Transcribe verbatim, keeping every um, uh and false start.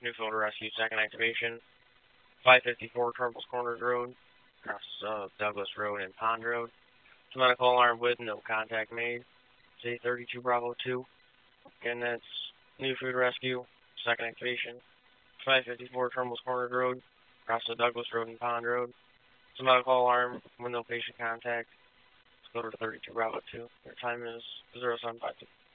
Newfield Rescue, second activation. five fifty-four Trumbull's Corners Road, across uh, Douglas Road and Pond Road. To medical alarm with no contact made. Say thirty-two Bravo two. Again, that's Newfield Rescue, second activation. five fifty-four Trumbull's Corners Road, across the Douglas Road and Pond Road. To medical alarm with no patient contact. Let's go to thirty-two Bravo two. Your time is zero seven five two.